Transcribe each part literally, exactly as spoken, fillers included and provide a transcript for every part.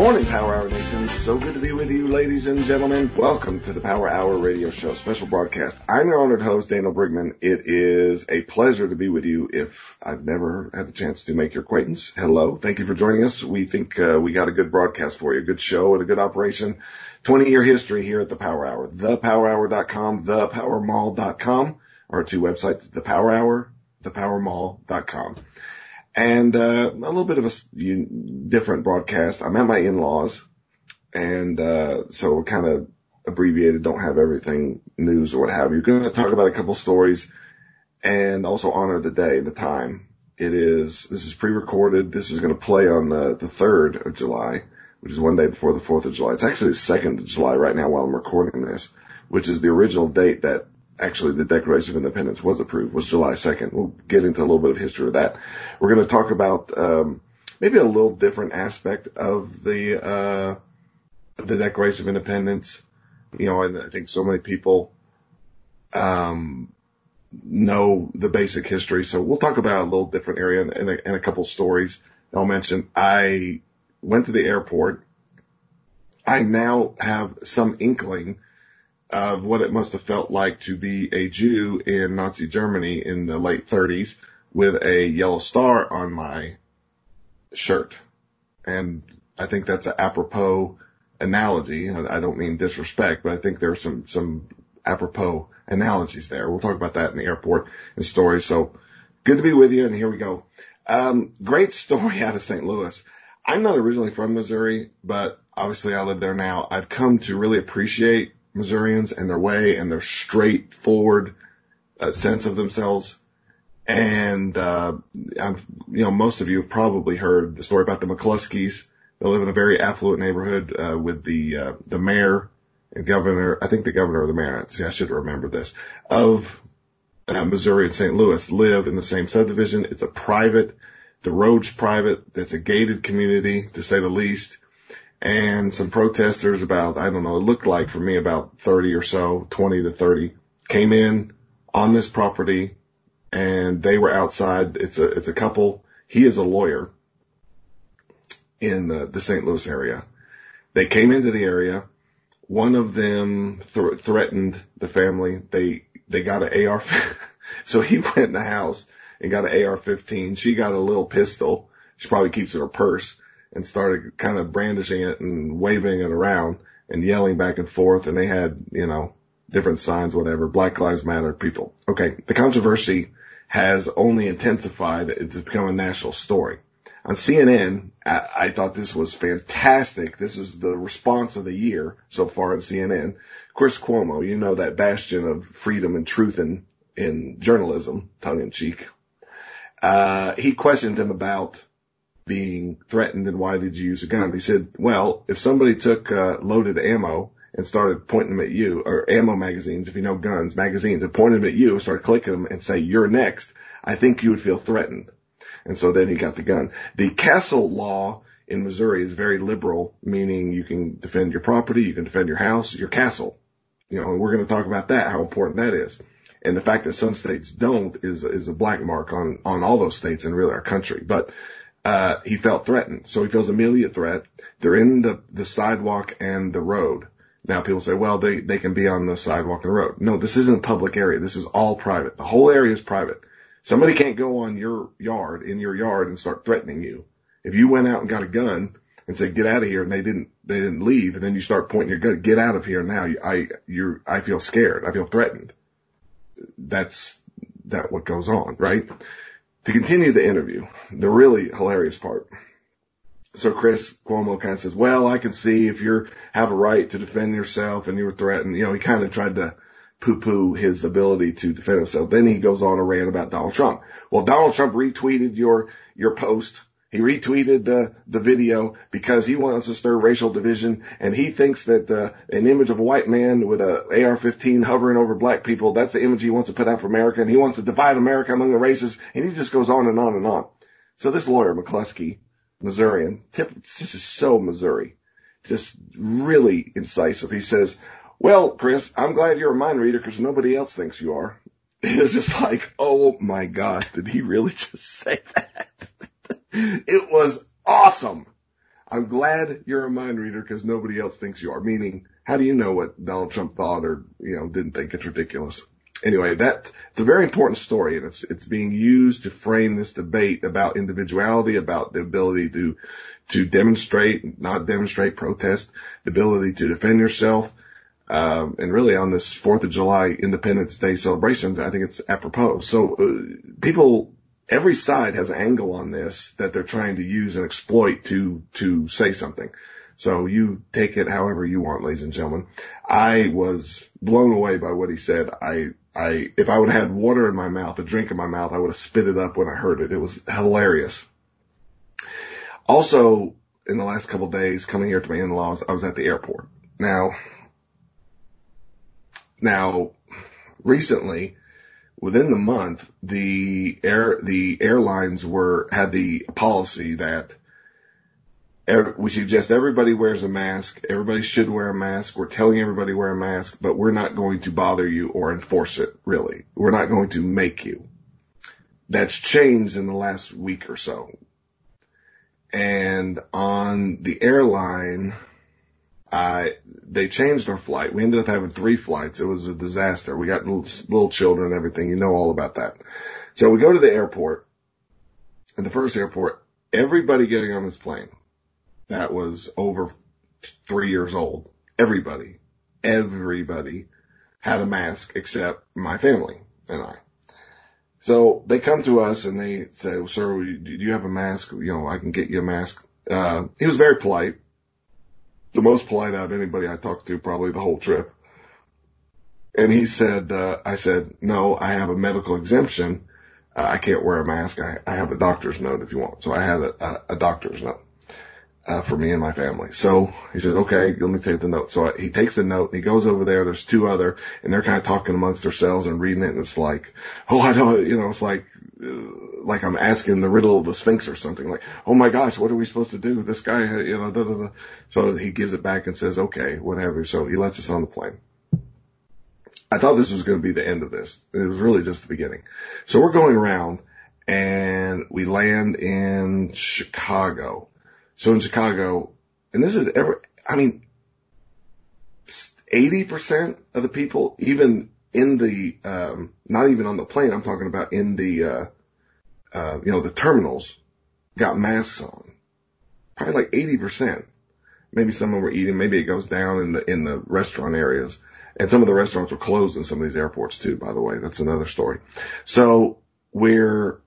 morning, Power Hour Nation. So good to be with you, ladies and gentlemen. Welcome to the Power Hour Radio Show, special broadcast. I'm your honored host, Daniel Brigman. It is a pleasure to be with you if I've never had the chance to make your acquaintance. Hello. Thank you for joining us. We think uh, we got a good broadcast for you, a good show and a good operation. twenty-year history here at the Power Hour. the power hour dot com, the power mall dot com, our two websites, The Power Hour, the power mall dot com. And uh, a little bit of a you, different broadcast. I'm at my in-laws, and uh, so we're kind of abbreviated, don't have everything news or what have you. Going to talk about a couple stories and also honor the day, the time. It is, this is pre-recorded. This is going to play on the, the third of July, which is one day before the fourth of July. It's actually the second of July right now while I'm recording this, which is the original date that actually the Declaration of Independence was approved, was July second. We'll get into a little bit of history of that. We're going to talk about um maybe a little different aspect of the uh the Declaration of Independence. You know, and I think so many people um know the basic history, so we'll talk about a little different area and, and, a, and a couple stories I'll mention. I went to the airport. I now have some inkling of what it must have felt like to be a Jew in Nazi Germany in the late thirties with a yellow star on my shirt. And I think that's an apropos analogy. I don't mean disrespect, but I think there's some, some apropos analogies there. We'll talk about that in the airport and stories. So good to be with you. And here we go. Um, great story out of Saint Louis. I'm not originally from Missouri, but obviously I live there now. I've come to really appreciate Missourians and their way and their straightforward uh, sense of themselves. And, uh, I'm, you know, most of you have probably heard the story about the McCluskeys. They live in a very affluent neighborhood, uh, with the, uh, the mayor and governor, I think the governor or the mayor, see, I should remember this, of uh, Missouri and Saint Louis live in the same subdivision. It's a private, the road's private. It's a gated community, to say the least. And some protesters, about, I don't know, it looked like for me about thirty or so, twenty to thirty, came in on this property and they were outside. It's a, it's a couple. He is a lawyer in the, the Saint Louis area. They came into the area. One of them th- threatened the family. They, they got an A R. So he went in the house and got an A R fifteen. She got a little pistol. She probably keeps in her purse. And started kind of brandishing it and waving it around and yelling back and forth. And they had, you know, different signs, whatever, Black Lives Matter people. Okay. The controversy has only intensified. It's become a national story. On C N N, I, I thought this was fantastic. This is the response of the year so far on C N N. Chris Cuomo, you know, that bastion of freedom and truth in, in journalism, tongue in cheek. Uh, he questioned him about being threatened and why did you use a gun? He said, well, if somebody took uh, loaded ammo and started pointing them at you, or ammo magazines, if you know guns, magazines, and pointed them at you, started clicking them and say, you're next, I think you would feel threatened. And so then he got the gun. The Castle law in Missouri is very liberal, meaning you can defend your property, you can defend your house, your castle. You know, and we're going to talk about that, how important that is. And the fact that some states don't is, is a black mark on, on all those states and really our country. But Uh, he felt threatened. So he feels immediate threat. They're in the, the sidewalk and the road. Now people say, well, they, they can be on the sidewalk and the road. No, this isn't a public area. This is all private. The whole area is private. Somebody can't go on your yard, in your yard, and start threatening you. If you went out and got a gun and said, get out of here, and they didn't, they didn't leave, and then you start pointing your gun, get out of here now, I, you're, I feel scared. I feel threatened. That's, that what goes on, right? To continue the interview, the really hilarious part. So Chris Cuomo kind of says, well, I can see if you have a right to defend yourself and you were threatened. You know, he kind of tried to poo-poo his ability to defend himself. Then he goes on a rant about Donald Trump. Well, Donald Trump retweeted your, your post. He retweeted the, the video because he wants to stir racial division, and he thinks that uh, an image of a white man with a A R fifteen hovering over black people, that's the image he wants to put out for America, and he wants to divide America among the races, and he just goes on and on and on. So this lawyer, McCluskey, Missourian, tip, this is so Missouri, just really incisive. He says, well, Chris, I'm glad you're a mind reader because nobody else thinks you are. It's just like, oh my gosh, did he really just say that? It was awesome. I'm glad you're a mind reader because nobody else thinks you are. Meaning, how do you know what Donald Trump thought or, you know, didn't think? It's ridiculous. Anyway, that, it's a very important story, and it's, it's being used to frame this debate about individuality, about the ability to, to demonstrate, not demonstrate, protest, the ability to defend yourself. Um, and really on this fourth of July Independence Day celebration, I think it's apropos. So, uh, people, every side has an angle on this that they're trying to use and exploit to, to say something. So you take it however you want, ladies and gentlemen. I was blown away by what he said. I, I, if I would have had water in my mouth, a drink in my mouth, I would have spit it up when I heard it. It was hilarious. Also, in the last couple of days, coming here to my in-laws, I was at the airport. Now, now, recently, within the month, the air, the airlines were, had the policy that we suggest everybody wears a mask. Everybody should wear a mask. We're telling everybody wear a mask, but we're not going to bother you or enforce it, really. We're not going to make you. That's changed in the last week or so. And on the airline, I, they changed our flight. We ended up having three flights. It was a disaster. We got little, little children and everything. You know all about that. So we go to the airport, and the first airport, everybody getting on this plane that was over three years old, everybody, everybody had a mask except my family and I. So they come to us and they say, well, sir, do you have a mask? You know, I can get you a mask. Uh, he was very polite. The most polite out of anybody I talked to probably the whole trip. And he said, uh, I said, no, I have a medical exemption. Uh, I can't wear a mask. I, I have a doctor's note if you want. So I had a, a, a doctor's note. Uh, for me and my family. So he says, okay, let me take the note. So I, he takes the note and he goes over there. There's two other, and they're kind of talking amongst themselves and reading it. And it's like, oh, I don't, you know, it's like, uh, like I'm asking the riddle of the Sphinx or something. Like, oh my gosh, what are we supposed to do? This guy, you know, da, da, da. So he gives it back and says, okay, whatever. So he lets us on the plane. I thought this was going to be the end of this. It was really just the beginning. So we're going around and we land in Chicago. So in Chicago, and this is ever, I mean, eighty percent of the people, even in the, um, not even on the plane, I'm talking about in the, uh, uh, you know, the terminals, got masks on. Probably like eighty percent. Maybe some of them were eating, maybe it goes down in the, in the restaurant areas. And some of the restaurants were closed in some of these airports too, by the way. That's another story. So we're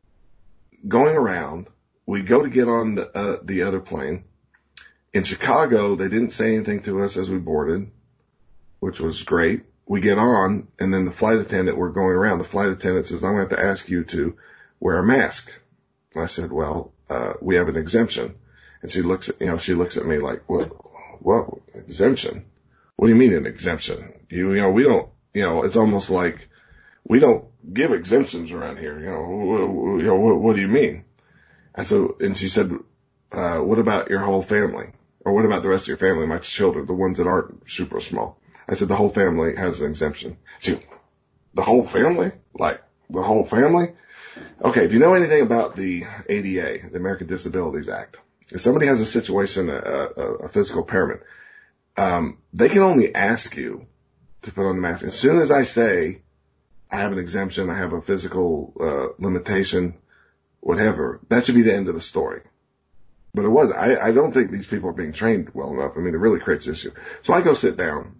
going around. We go to get on the, uh, the other plane. In Chicago, they didn't say anything to us as we boarded, which was great. We get on, and then the flight attendant, we're going around. The flight attendant says, I'm going to have to ask you to wear a mask. I said, well, uh, we have an exemption. And she looks at, you know, she looks at me like, what, what exemption? What do you mean an exemption? You, you know, we don't, you know, it's almost like we don't give exemptions around here. You know, you know, what, what do you mean? And so, and she said, uh, what about your whole family? Or what about the rest of your family, my children, the ones that aren't super small? I said, the whole family has an exemption. She, the whole family? Like, the whole family? Okay, if you know anything about the A D A, the American Disabilities Act, if somebody has a situation, a, a, a physical impairment, um, they can only ask you to put on the mask. As soon as I say, I have an exemption, I have a physical, uh, limitation, whatever, that should be the end of the story. But it was, I, I don't think these people are being trained well enough. I mean, it really creates issue. So I go sit down,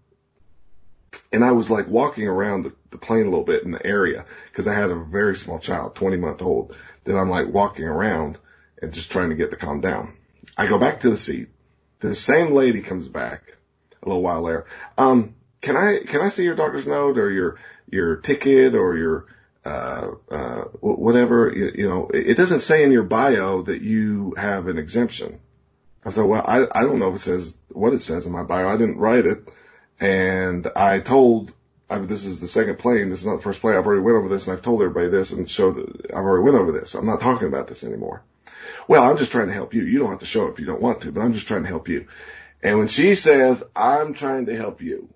and I was like walking around the, the plane a little bit in the area, because I had a very small child, twenty month old, that I'm like walking around and just trying to get to calm down. I go back to the seat. The same lady comes back a little while later. Um, can I, can I see your doctor's note or your, your ticket or your, uh, uh, whatever, you, you know, it doesn't say in your bio that you have an exemption. I said, well, I, I don't know if it says what it says in my bio. I didn't write it. And I told, I mean, this is the second plane. This is not the first plane. I've already went over this and I've told everybody this and showed, I've already went over this. I'm not talking about this anymore. Well, I'm just trying to help you. You don't have to show it if you don't want to, but I'm just trying to help you. And when she says, I'm trying to help you,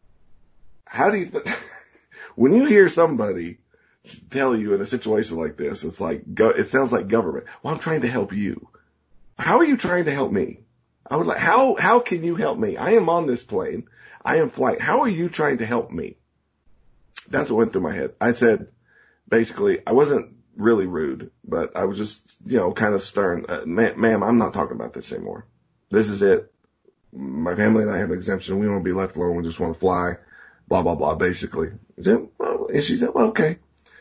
how do you, th- when you hear somebody tell you in a situation like this, it's like, go, it sounds like government. Well, I'm trying to help you. How are you trying to help me? I would like, how, how can you help me? I am on this plane. I am flying. How are you trying to help me? That's what went through my head. I said, basically, I wasn't really rude, but I was just, you know, kind of stern. Uh, ma- ma'am, I'm not talking about this anymore. This is it. My family and I have an exemption. We don't want to be left alone. We just want to fly. Blah, blah, blah, basically. Said, well, and she said, well, okay.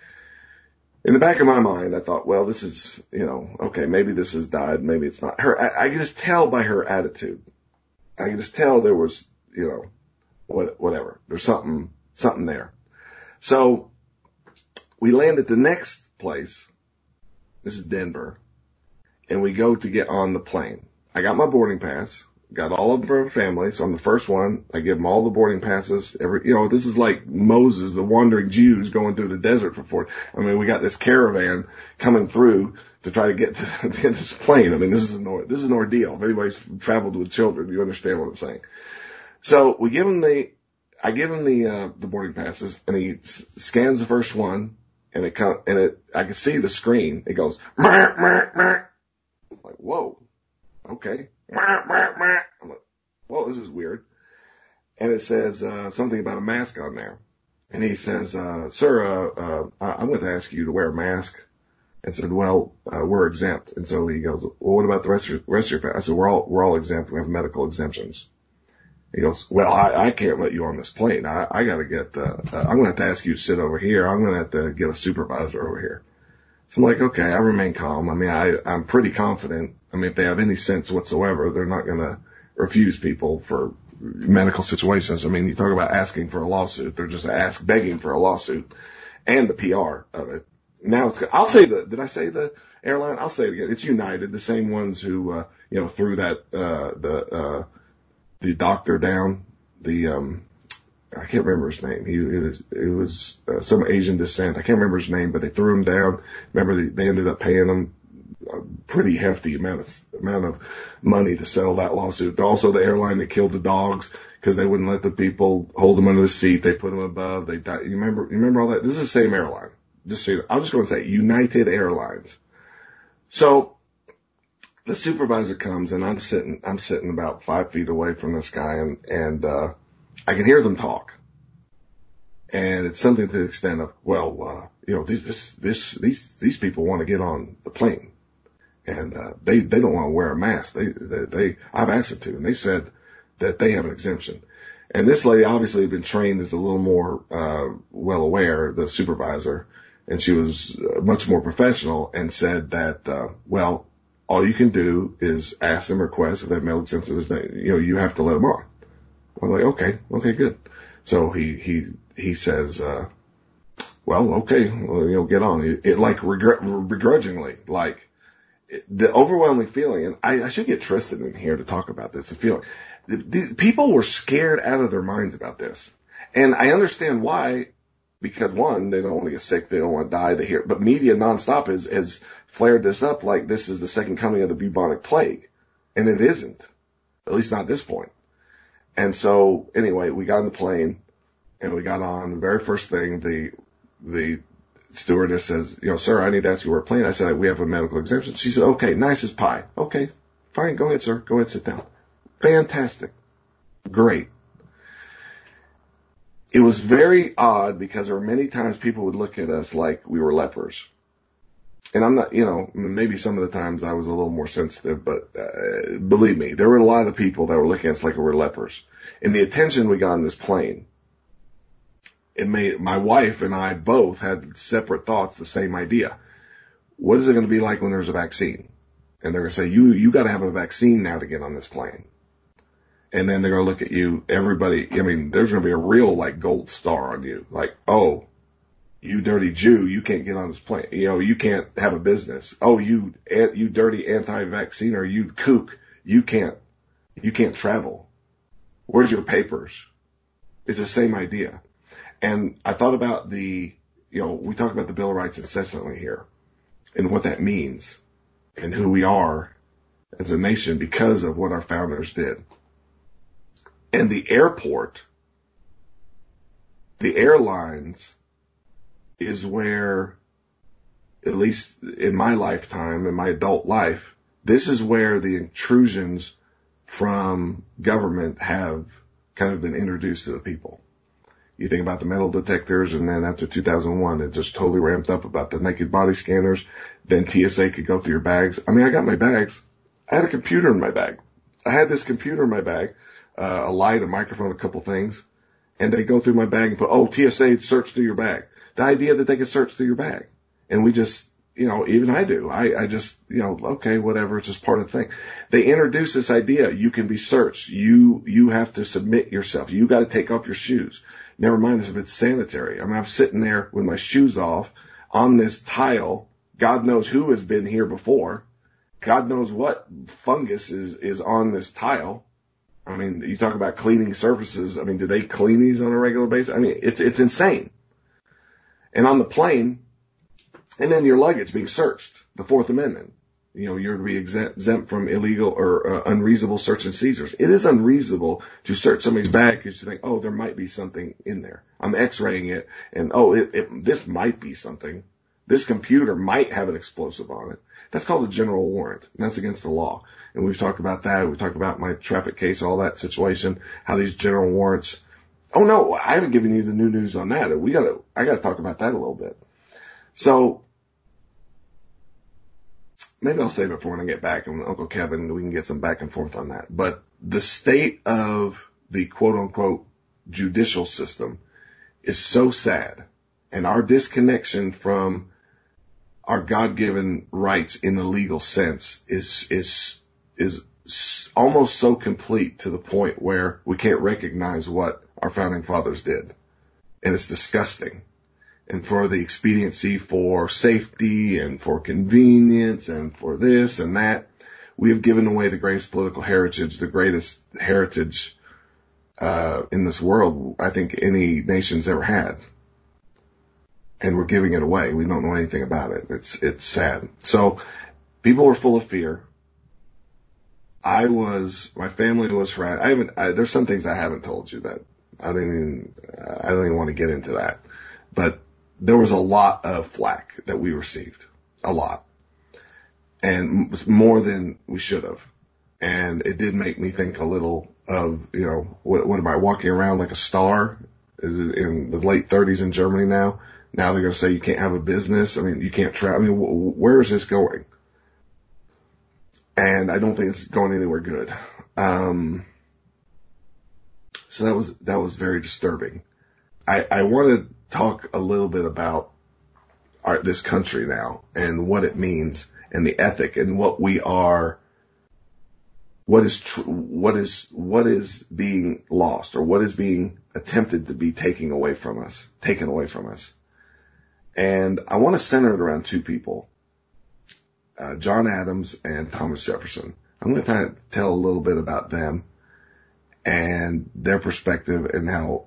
In the back of my mind, I thought, well, this is, you know, okay, maybe this has died. Maybe it's not. Her, I, I could just tell by her attitude. I could just tell there was, you know, what, whatever. There's something, something there. So we land at the next place. This is Denver. And we go to get on the plane. I got my boarding pass. Got all of them for family. So I'm the first one. I give them all the boarding passes. Every, you know, this is like Moses, the wandering Jews going through the desert for four. I mean, we got this caravan coming through to try to get to, to this plane. I mean, this is an, this is an ordeal. If anybody's traveled with children, you understand what I'm saying. So we give him the, I give him the, uh, the boarding passes, and he s- scans the first one, and it kind of, and it, I can see the screen. It goes, meh, meh, meh. I'm like, whoa, okay. I'm like, whoa, this is weird. And it says, uh, something about a mask on there. And he says, uh, sir, uh, uh, I'm going to ask you to wear a mask. And said, well, uh, we're exempt. And so he goes, well, what about the rest of your, rest of your, I said, we're all, we're all exempt. We have medical exemptions. He goes, well, I, I can't let you on this plane. I, I gotta get, uh, uh I'm gonna have to ask you to sit over here. I'm gonna have to get a supervisor over here. So I'm like, okay, I remain calm. I mean, I, I'm pretty confident. I mean, if they have any sense whatsoever, they're not gonna refuse people for medical situations. I mean, you talk about asking for a lawsuit. They're just ask, begging for a lawsuit and the P R of it. Now it's, I'll say the, did I say the airline? I'll say it again. It's United, the same ones who, uh, you know, threw that, uh, the, uh, the doctor down, the, um, I can't remember his name. He, it was, it was uh, some Asian descent. I can't remember his name, but they threw him down. Remember, they, they ended up paying him a pretty hefty amount of, amount of money to settle that lawsuit. Also, the airline that killed the dogs because they wouldn't let the people hold them under the seat. They put them above. They died. You remember, you remember all that? This is the same airline. Just so you know, I'm just going to say United Airlines. So, the supervisor comes, and I'm sitting, I'm sitting about five feet away from this guy, and, and, uh, I can hear them talk. And it's something to the extent of, well, uh, you know, this, this, this, these, these people want to get on the plane. And, uh, they, they don't want to wear a mask. They, they, they, I've asked them to, and they said that they have an exemption. And this lady obviously had been trained as a little more, uh, well aware, the supervisor, and she was uh, much more professional and said that, uh, well, all you can do is ask them requests if they have medical exemptions. You know, you have to let them on. I'm like, okay, okay, good. So he, he, he says, uh, well, okay, well, you know, get on. It, it like regret, begrudgingly, like it, the overwhelming feeling, and I, I should get Tristan in here to talk about this, the feeling. The, the, people were scared out of their minds about this. And I understand why. Because one, they don't want to get sick, they don't want to die. They hear, but media nonstop has, has flared this up like this is the second coming of the bubonic plague, and it isn't, at least not at this point. And so, anyway, we got on the plane, and we got on. The very first thing, the the stewardess says, "You know, sir, I need to ask you where a plane." I said, "We have a medical exemption." She said, "Okay, nice as pie. Okay, fine, go ahead, sir. Go ahead, sit down." Fantastic, great. It was very odd because there were many times people would look at us like we were lepers. And I'm not, you know, maybe some of the times I was a little more sensitive, but uh, believe me, there were a lot of people that were looking at us like we were lepers. And the attention we got on this plane, it made, my wife and I both had separate thoughts, the same idea. What is it going to be like when there's a vaccine? And they're going to say, you, you got to have a vaccine now to get on this plane. And then they're going to look at you, everybody, I mean, there's going to be a real, like, gold star on you. Like, oh, you dirty Jew, you can't get on this plane. You know, you can't have a business. Oh, you, you dirty anti-vacciner, you kook, you can't, you can't travel. Where's your papers? It's the same idea. And I thought about the, you know, we talk about the Bill of Rights incessantly here and what that means and who we are as a nation because of what our founders did. And the airport, the airlines is where, at least in my lifetime, in my adult life, this is where the intrusions from government have kind of been introduced to the people. You think about the metal detectors, and then after two thousand one, it just totally ramped up about the naked body scanners. Then T S A could go through your bags. I mean, I got my bags. I had a computer in my bag. I had this computer in my bag, uh, a light, a microphone, a couple things, and they go through my bag and put, oh, T S A search through your bag. The idea that they could search through your bag. And we just, you know, even I do. I, I just, you know, okay, whatever. It's just part of the thing. They introduce this idea. You can be searched. You, you have to submit yourself. You got to take off your shoes. Never mind if it's sanitary. I mean, I'm sitting there with my shoes off on this tile. God knows who has been here before. God knows what fungus is, is on this tile. I mean, you talk about cleaning surfaces. I mean, do they clean these on a regular basis? I mean, it's, it's insane. And on the plane, and then your luggage being searched, the Fourth Amendment. You know, you're to be exempt, exempt from illegal or uh, unreasonable search and seizures. It is unreasonable to search somebody's bag because you think, oh, there might be something in there. I'm x-raying it, and oh, it, it, this might be something. This computer might have an explosive on it. That's called a general warrant, and that's against the law. And we've talked about that. We've talked about my traffic case, all that situation, how these general warrants. Oh no, I haven't given you the new news on that. We gotta, I gotta talk about that a little bit. So, maybe I'll save it for when I get back, and Uncle Kevin, we can get some back and forth on that. But the state of the quote-unquote judicial system is so sad, and our disconnection from our God-given rights in the legal sense is is is almost so complete to the point where we can't recognize what our founding fathers did, and it's disgusting. And for the expediency, for safety, and for convenience, and for this and that, we have given away the greatest political heritage, the greatest heritage uh in this world I think any nation's ever had. And we're giving it away. We don't know anything about it. It's it's sad. So people were full of fear. I was, my family was frightened. I haven't, I, there's some things I haven't told you that I didn't even, I don't even want to get into that. But there was a lot of flack that we received. A lot. And more than we should have. And it did make me think a little of, you know, what, what am I walking around like a star? Is it in the late thirties in Germany now? Now they're going to say you can't have a business. I mean, you can't travel. I mean, wh- where is this going? And I don't think it's going anywhere good. Um, so that was, that was very disturbing. I, I want to talk a little bit about our, this country now and what it means and the ethic and what we are, what is tr- what is, what is being lost or what is being attempted to be taken away from us, taken away from us. And I want to center it around two people, uh, John Adams and Thomas Jefferson. I'm going to tell a little bit about them and their perspective and how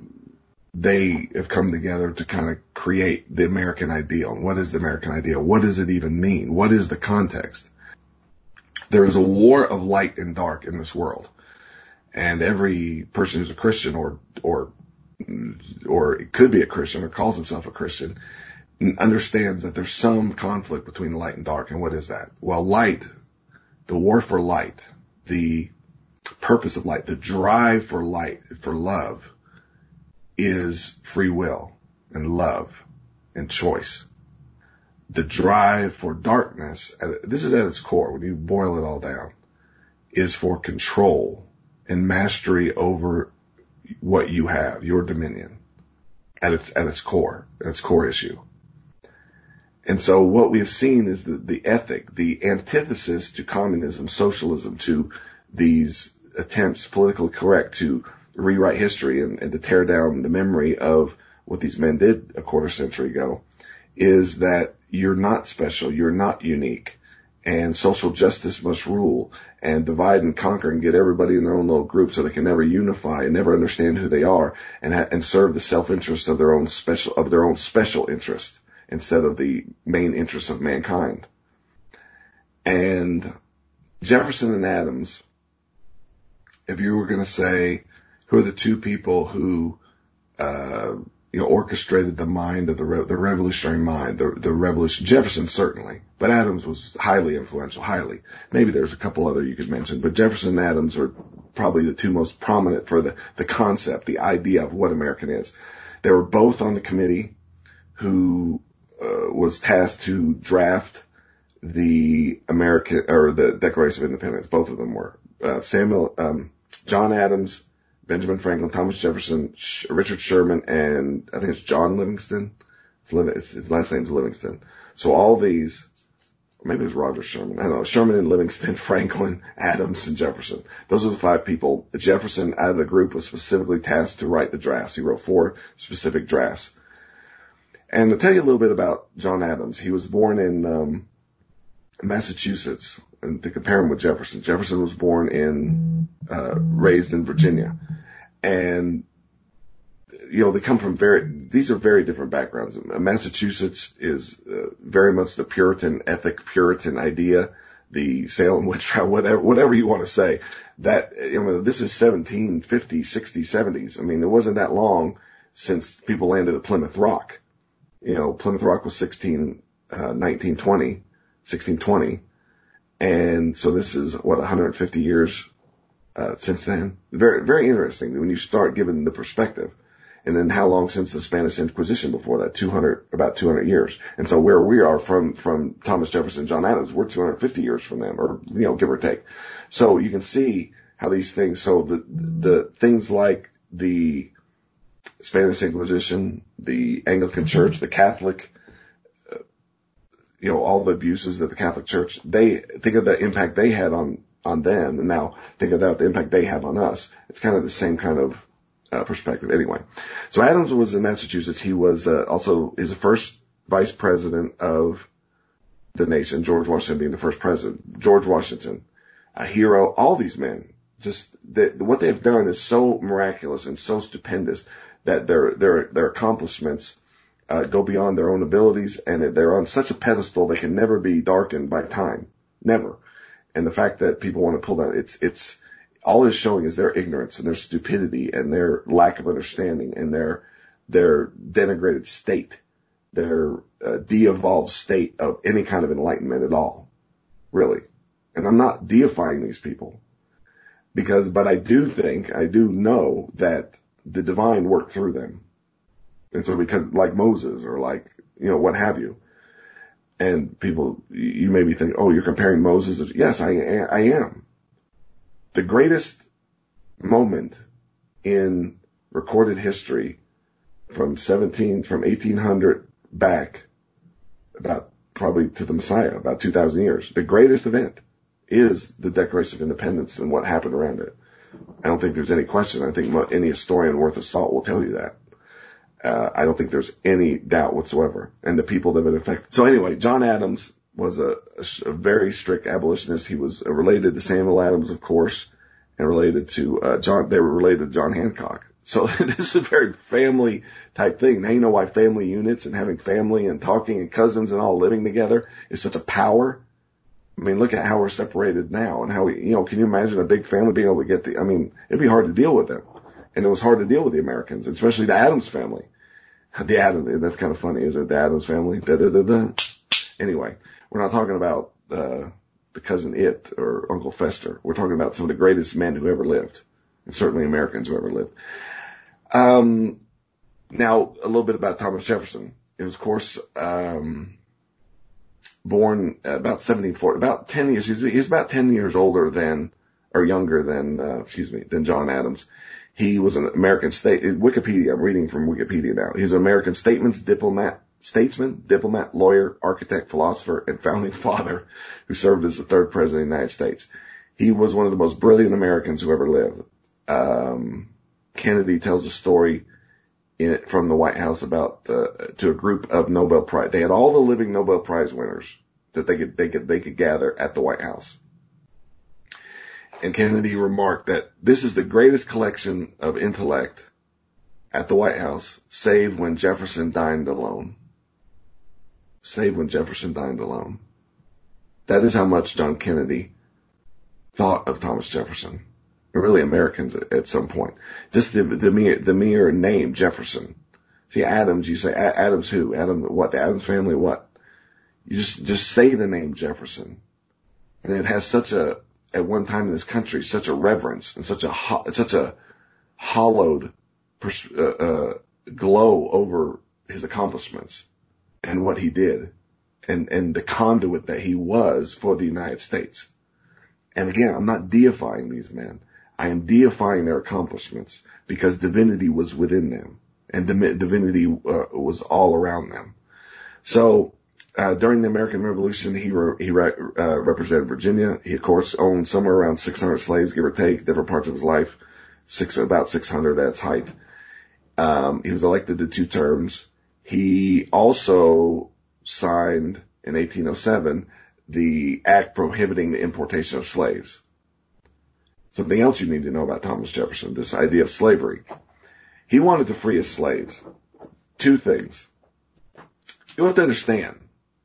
they have come together to kind of create the American ideal. And what is the American ideal? What does it even mean? What is the context? There is a war of light and dark in this world. And every person who's a Christian or, or, or it could be a Christian or calls himself a Christian understands that there's some conflict between light and dark. And what is that? Well, light, the war for light, the purpose of light, the drive for light, for love, is free will and love and choice. The drive for darkness, this is at its core, when you boil it all down, is for control and mastery over what you have, your dominion, at its, at its core, at its core issue. And so what we've seen is the, the ethic, the antithesis to communism, socialism, to these attempts, politically correct, to rewrite history and, and to tear down the memory of what these men did a quarter century ago, is that you're not special, you're not unique, and social justice must rule, and divide and conquer and get everybody in their own little group so they can never unify and never understand who they are and ha- and serve the self-interest of their own special of their own special interest instead of the main interest of mankind. And Jefferson and Adams, if you were going to say who are the two people who, uh, you know, orchestrated the mind of the re- the revolutionary mind, the the revolution. Jefferson certainly, but Adams was highly influential. Highly, maybe there's a couple other you could mention, but Jefferson and Adams are probably the two most prominent for the the concept, the idea of what American is. They were both on the committee who uh, was tasked to draft the American or the Declaration of Independence. Both of them were uh, Samuel, um, John Adams, Benjamin Franklin, Thomas Jefferson, Sh- Richard Sherman, and I think it's John Livingston. It's Liv- it's, his last name's Livingston. So all these, or maybe it was Roger Sherman. I don't know. Sherman and Livingston, Franklin, Adams, and Jefferson. Those are the five people. Jefferson, out of the group, was specifically tasked to write the drafts. He wrote four specific drafts. And to tell you a little bit about John Adams, he was born in um, Massachusetts. And to compare him with Jefferson, Jefferson was born in, uh, raised in Virginia. And, you know, they come from very, these are very different backgrounds. Massachusetts is uh, very much the Puritan ethic, Puritan idea, the Salem witch trial, whatever, whatever you want to say. That, you know, this is seventeen fifties, sixties, seventies. I mean, it wasn't that long since people landed at Plymouth Rock. You know, Plymouth Rock was sixteen, uh, nineteen twenty, sixteen twenty. And so this is, what, one hundred fifty years, uh, since then. Very, very interesting when you start giving the perspective. And then how long since the Spanish Inquisition before that? two hundred, about two hundred years. And so where we are from, from Thomas Jefferson, John Adams, we're two hundred fifty years from them, or, you know, give or take. So you can see how these things, so the, the things like the Spanish Inquisition, the Anglican Church, the Catholic, uh, you know, all the abuses that the Catholic Church, they think of the impact they had on, on them. And now think about the impact they have on us. It's kind of the same kind of uh, perspective. Anyway, so Adams was in Massachusetts. He was uh, also, is the first vice president of the nation, George Washington being the first president. George Washington, a hero. All these men, just the, what they've done is so miraculous and so stupendous that their their their accomplishments uh, go beyond their own abilities, and they're on such a pedestal they can never be darkened by time, never. And the fact that people want to pull that, it's it's all it's showing is their ignorance and their stupidity and their lack of understanding and their their denigrated state, their uh, de-evolved state of any kind of enlightenment at all, really. And I'm not deifying these people, because, but I do think, I do know that the divine worked through them. And so because, like Moses or like, you know, what have you. And people, you maybe think, oh, you're comparing Moses. Yes, I, I am. The greatest moment in recorded history from seventeen, from eighteen hundred back, about probably to the Messiah, about two thousand years. The greatest event is the Declaration of Independence and what happened around it. I don't think there's any question. I think any historian worth of salt will tell you that. Uh, I don't think there's any doubt whatsoever. And the people that have been affected. So anyway, John Adams was a, a, a very strict abolitionist. He was related to Samuel Adams, of course, and related to uh, John. They were related to John Hancock. So this is a very family type thing. Now you know why family units and having family and talking and cousins and all living together is such a power. I mean, look at how we're separated now and how we, you know, can you imagine a big family being able to get the, I mean, it'd be hard to deal with them. And it was hard to deal with the Americans, especially the Adams family. The Adams, that's kind of funny, is it? The Adams family. Da, da, da, da. Anyway, we're not talking about, uh, the cousin It or Uncle Fester. We're talking about some of the greatest men who ever lived, and certainly Americans who ever lived. Um, now a little bit about Thomas Jefferson. It was, of course, um, born about seventeen forty, about ten years, he's about ten years older than, or younger than, uh, excuse me, than John Adams. He was an American state, Wikipedia, I'm reading from Wikipedia now. He's an American statesman, diplomat, statesman, diplomat, lawyer, architect, philosopher, and founding father who served as the third president of the United States. He was one of the most brilliant Americans who ever lived. Um, Kennedy tells a story in it from the White House about, uh, to a group of Nobel Prize. They had all the living Nobel Prize winners that they could, they could, they could gather at the White House. And Kennedy remarked that this is the greatest collection of intellect at the White House, save when Jefferson dined alone. Save when Jefferson dined alone. That is how much John Kennedy thought of Thomas Jefferson. Really Americans at, at some point. Just the, the mere, the mere name Jefferson See, Adams, you say, Adams who? Adam, what? The Adams family, what? You just, just say the name Jefferson. And it has such a, at one time in this country, such a reverence and such a, such a hollowed uh, uh, glow over his accomplishments and what he did and, and the conduit that he was for the United States. And again, I'm not deifying these men. I am deifying their accomplishments because divinity was within them and divinity uh, was all around them. So, uh, during the American Revolution, he, re- he re- uh, represented Virginia. He, of course, owned somewhere around six hundred slaves, give or take, different parts of his life, six, about six hundred at its height. Um, he was elected to two terms. He also signed in eighteen oh seven the act prohibiting the importation of slaves. Something else you need to know about Thomas Jefferson, this idea of slavery. He wanted to free his slaves. Two things. You have to understand,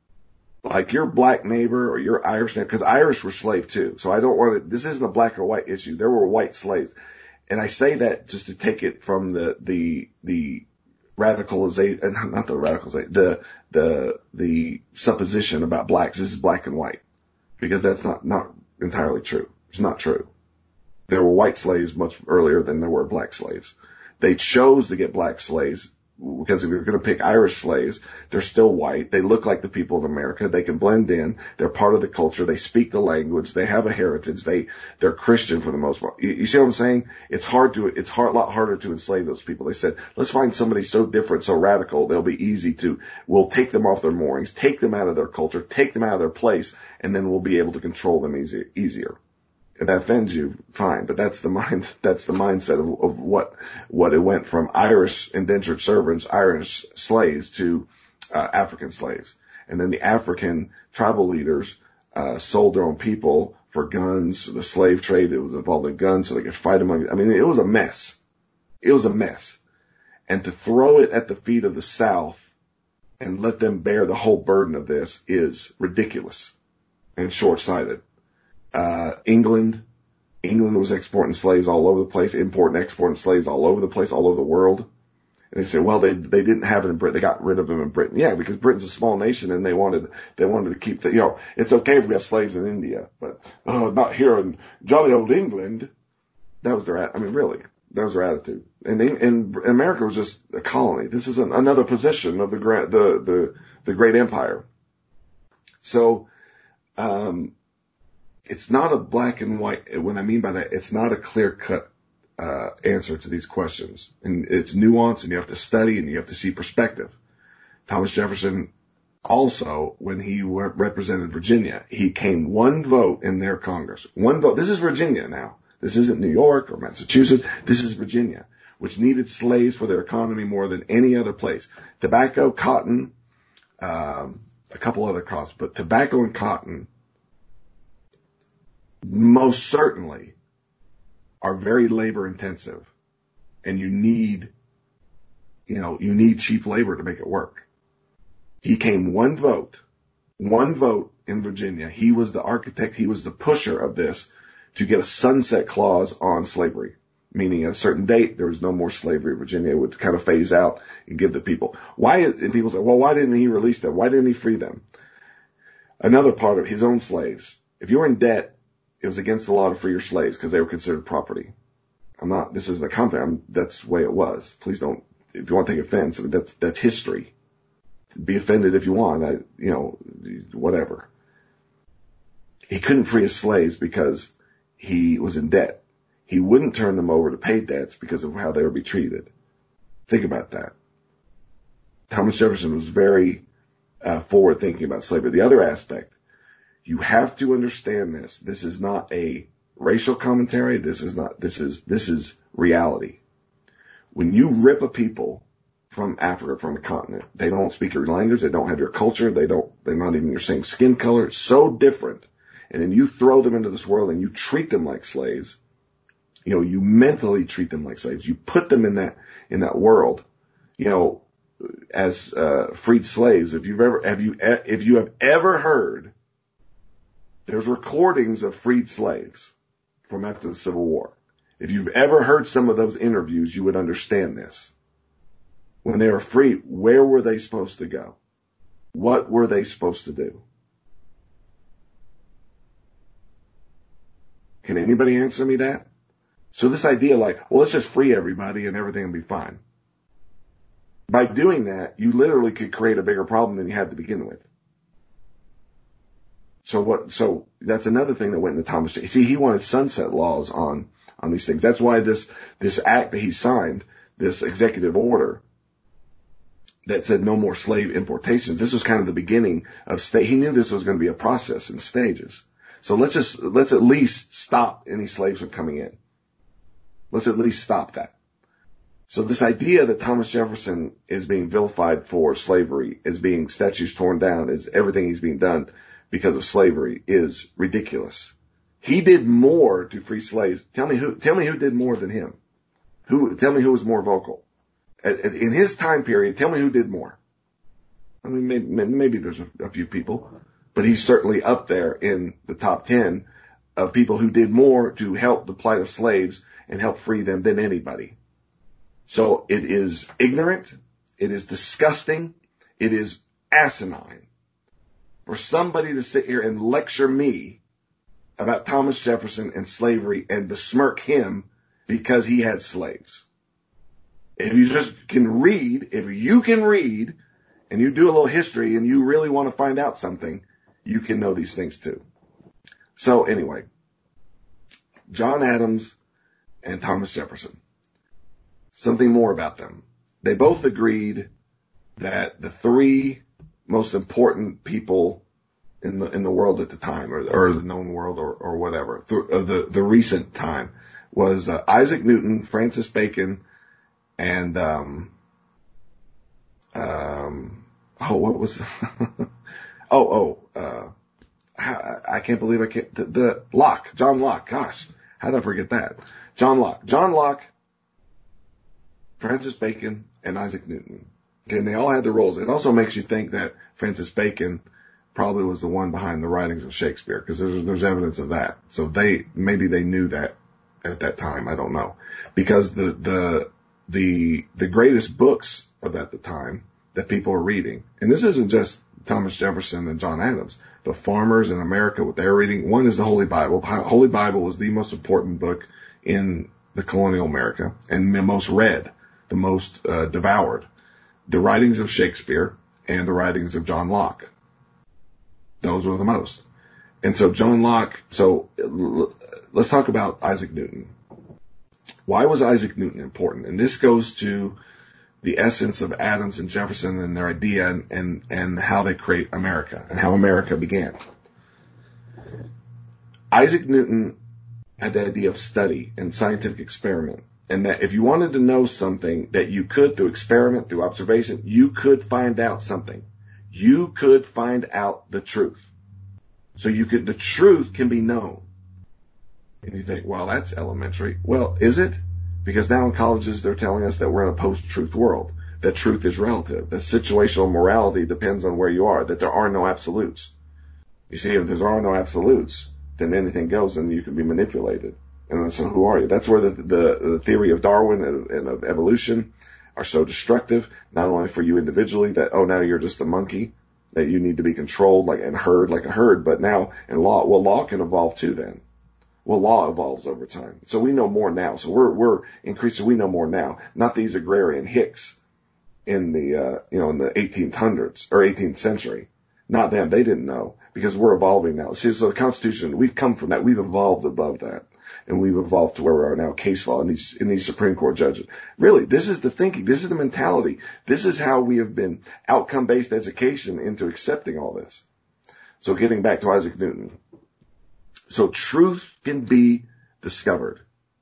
like your black neighbor or your Irish neighbor, because Irish were slave too. So I don't want to, this isn't a black or white issue. There were white slaves. And I say that just to take it from the, the, the radicalization, not the radicalization, the, the, the supposition about blacks. This is black and white. Because that's not, not entirely true. It's not true. There were white slaves much earlier than there were black slaves. They chose to get black slaves because if you're going to pick Irish slaves, they're still white. They look like the people of America. They can blend in. They're part of the culture. They speak the language. They have a heritage. They, they're Christian for the most part. You, you see what I'm saying? It's hard to, it's hard, a lot harder to enslave those people. They said, let's find somebody so different, so radical, they'll be easy to, we'll take them off their moorings, take them out of their culture, take them out of their place, and then we'll be able to control them easier. easier. If that offends you, fine. But that's the mind, that's the mindset of, of what, what it went from Irish indentured servants, Irish slaves to, uh, African slaves. And then the African tribal leaders, uh, sold their own people for guns. The slave trade, it was involved in guns so they could fight among, I mean, it was a mess. It was a mess. And to throw it at the feet of the South and let them bear the whole burden of this is ridiculous and short-sighted. Uh, England, England was exporting slaves all over the place, importing, exporting slaves all over the place, all over the world. And they said, well, they, they didn't have it in Britain. They got rid of them in Britain. Yeah, because Britain's a small nation and they wanted, they wanted to keep the, you know, it's okay if we have slaves in India, but, oh, not here in jolly old England. That was their, I mean, really, that was their attitude. And, and America was just a colony. This is an, another possession of the, the, the, the great empire. So, um, it's not a black and white. What I mean by that, it's not a clear cut, uh, answer to these questions. And it's nuanced and you have to study and you have to see perspective. Thomas Jefferson also, when he represented Virginia, he came one vote in their Congress. One vote. This is Virginia now. This isn't New York or Massachusetts. This is Virginia, which needed slaves for their economy more than any other place. Tobacco, cotton, um, a couple other crops, but tobacco and cotton most certainly are very labor intensive and you need, you know, you need cheap labor to make it work. He came one vote, one vote in Virginia. He was the architect. He was the pusher of this to get a sunset clause on slavery, meaning at a certain date, there was no more slavery. Virginia would kind of phase out and give the people. Why, and people say, well, why didn't he release them? Why didn't he free them? Another part of his own slaves. If you're in debt, it was against the law to free your slaves because they were considered property. I'm not, this isn't a comment. That's the way it was. Please don't, if you want to take offense, I mean, that's, that's history. Be offended if you want, I, you know, whatever. He couldn't free his slaves because he was in debt. He wouldn't turn them over to pay debts because of how they would be treated. Think about that. Thomas Jefferson was very uh, forward thinking about slavery. The other aspect, you have to understand this. This is not a racial commentary. This is not, this is, this is reality. When you rip a people from Africa, from a continent, they don't speak your language. They don't have your culture. They don't, they're not even your same skin color. It's so different. And then you throw them into this world and you treat them like slaves. You know, you mentally treat them like slaves. You put them in that, in that world, you know, as, uh, freed slaves. If you've ever, have you, if you have ever heard, there's recordings of freed slaves from after the Civil War. If you've ever heard some of those interviews, you would understand this. when they were free, where were they supposed to go? What were they supposed to do? Can anybody answer me that? So this idea like, well, let's just free everybody and everything will be fine. By doing that, you literally could create a bigger problem than you had to begin with. So what, so that's another thing that went into Thomas. See, he wanted sunset laws on, on these things. That's why this, this act that he signed, this executive order that said no more slave importations, this was kind of the beginning of state. He knew this was going to be a process in stages. So let's just, let's at least stop any slaves from coming in. Let's at least stop that. So this idea that Thomas Jefferson is being vilified for slavery, is being statues torn down, is everything he's being done because of slavery is ridiculous. He did more to free slaves. Tell me who, tell me who did more than him. Who, tell me who was more vocal. In his time period, tell me who did more. I mean, maybe, maybe there's a, a few people, but he's certainly up there in the top ten of people who did more to help the plight of slaves and help free them than anybody. So it is ignorant. It is disgusting. It is asinine for somebody to sit here and lecture me about Thomas Jefferson and slavery and besmirk him because he had slaves. If you just can read, if you can read and you do a little history and you really want to find out something, you can know these things too. So anyway, John Adams and Thomas Jefferson. Something more about them. They both agreed that the three most important people in the in the world at the time, or, or the known world, or, or whatever, th- uh, the the recent time, was uh, Isaac Newton, Francis Bacon, and um um oh what was oh oh uh I, I can't believe I can't the, the Locke, John Locke. Gosh, how did I forget that? John Locke, John Locke, Francis Bacon, and Isaac Newton. Okay, and they all had their roles. It also makes you think that Francis Bacon probably was the one behind the writings of Shakespeare, because there's, there's evidence of that. So they, maybe they knew that at that time. I don't know. Because the, the, the, the greatest books of at the time that people are reading, and this isn't just Thomas Jefferson and John Adams, the farmers in America, what they're reading, one is the Holy Bible. Holy Bible is the most important book in the colonial America and the most read, the most uh, devoured. The writings of Shakespeare and the writings of John Locke. Those were the most. And so John Locke, so l- let's talk about Isaac Newton. Why was Isaac Newton important? And this goes to the essence of Adams and Jefferson and their idea and, and, and how they create America and how America began. Isaac Newton had the idea of study and scientific experiment. And that if you wanted to know something, that you could, through experiment, through observation, you could find out something. You could find out the truth. So you could, the truth can be known. And you think, well, that's elementary. Well, is it? Because now in colleges, they're telling us that we're in a post-truth world, that truth is relative, that situational morality depends on where you are, that there are no absolutes. You see, if there are no absolutes, then anything goes and you can be manipulated. And so who are you? That's where the, the, the theory of Darwin and, and of evolution are so destructive, not only for you individually, that, oh, now you're just a monkey, that you need to be controlled like and herd like a herd, but now in law, well, law can evolve too then. Well, law evolves over time. So we know more now. So we're, we're increasing, we know more now. Not these agrarian hicks in the, uh, you know, in the eighteen hundreds or eighteenth century. Not them. They didn't know, because we're evolving now. See, so the Constitution, we've come from that. We've evolved above that. And we've evolved to where we are now, case law, in these, in these Supreme Court judges. Really, this is the thinking. This is the mentality. This is how we have been outcome-based education into accepting all this. So getting back to Isaac Newton. So truth can be discovered.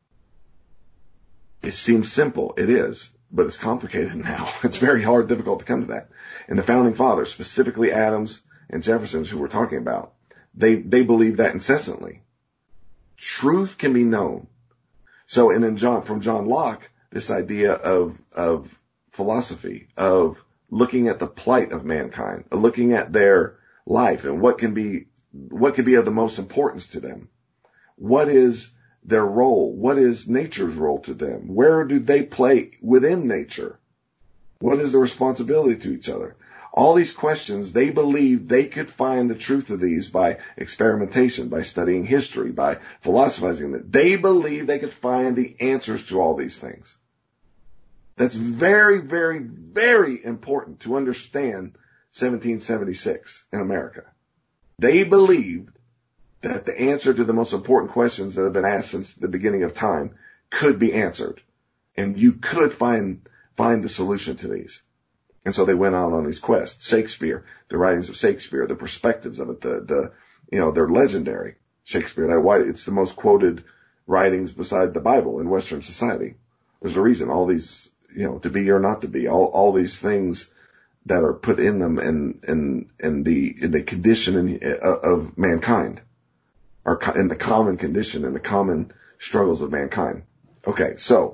It seems simple. It is, but it's complicated now. It's very hard, difficult to come to that. And the founding fathers, specifically Adams and Jefferson, who we're talking about, they, they believe that incessantly. Truth can be known. So, and then John, from John Locke, this idea of, of philosophy, of looking at the plight of mankind, of looking at their life and what can be, what could be of the most importance to them. What is their role? What is nature's role to them? Where do they play within nature? What is the responsibility to each other? All these questions, they believed they could find the truth of these by experimentation, by studying history, by philosophizing. They believed they could find the answers to all these things. That's very, very, very important to understand seventeen seventy-six in America. They believed that the answer to the most important questions that have been asked since the beginning of time could be answered. And you could find, find the solution to these. And so they went out on these quests. Shakespeare, the writings of Shakespeare, the perspectives of it, the, the, you know, they're legendary. Shakespeare, that why it's the most quoted writings beside the Bible in Western society. There's a reason all these, you know, to be or not to be, all, all these things that are put in them and, and, and the, in the condition of mankind are in the common condition and the common struggles of mankind. Okay. So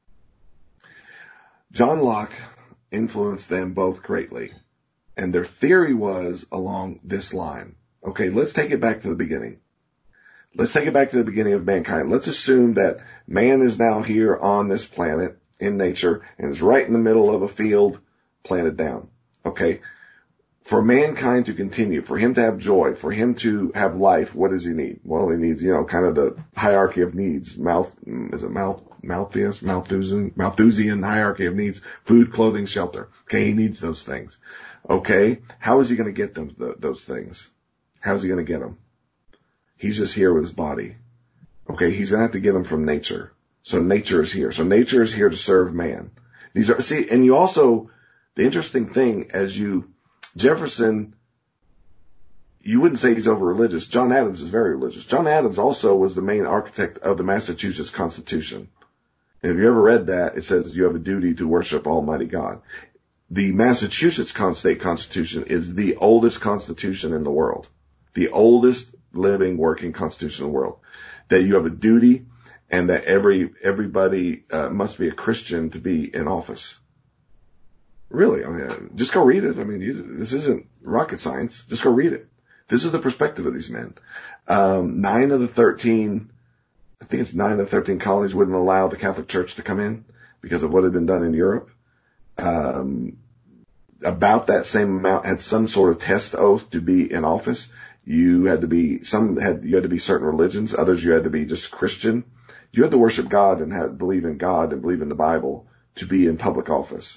John Locke influenced them both greatly. And their theory was along this line. Okay, let's take it back to the beginning. Let's take it back to the beginning of mankind. Let's assume that man is now here on this planet in nature and is right in the middle of a field planted down. Okay, for mankind to continue, for him to have joy, for him to have life, what does he need? Well, he needs, you know, kind of the hierarchy of needs. Mouth, is it Mouth, Malthus, Malthusian, Malthusian hierarchy of needs, food, clothing, shelter. Okay, he needs those things. Okay, how is he going to get them, th- those things? How's he going to get them? He's just here with his body. Okay, he's going to have to get them from nature. So nature is here. So nature is here to serve man. These are, see, and you also, the interesting thing as you, Jefferson, you wouldn't say he's over religious. John Adams is very religious. John Adams also was the main architect of the Massachusetts Constitution. And if you ever read that, it says you have a duty to worship Almighty God. The Massachusetts State Constitution is the oldest constitution in the world. The oldest living, working constitution in the world. That you have a duty and that every, everybody uh, must be a Christian to be in office. Really, I mean, just go read it. I mean, you, this isn't rocket science. Just go read it. This is the perspective of these men. Um, nine of the thirteen, I think it's nine of the thirteen colonies wouldn't allow the Catholic Church to come in because of what had been done in Europe. Um, about that same amount had some sort of test oath to be in office. You had to be, some had, you had to be certain religions. Others you had to be just Christian. You had to worship God and have, believe in God and believe in the Bible to be in public office.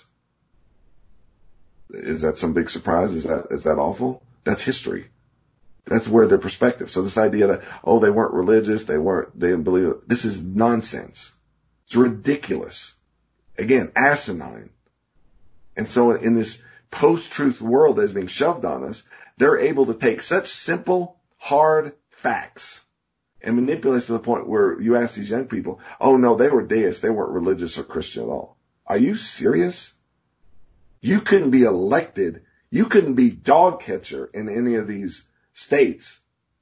Is that some big surprise? Is that, is that awful? That's history. That's where their perspective. So this idea that, oh, they weren't religious, they weren't, they didn't believe it. This is nonsense. It's ridiculous. Again, asinine. And so in this post-truth world that is being shoved on us, they're able to take such simple, hard facts and manipulate to the point where you ask these young people, oh no, they were deists, they weren't religious or Christian at all. Are you serious? You couldn't be elected. You couldn't be dog catcher in any of these states,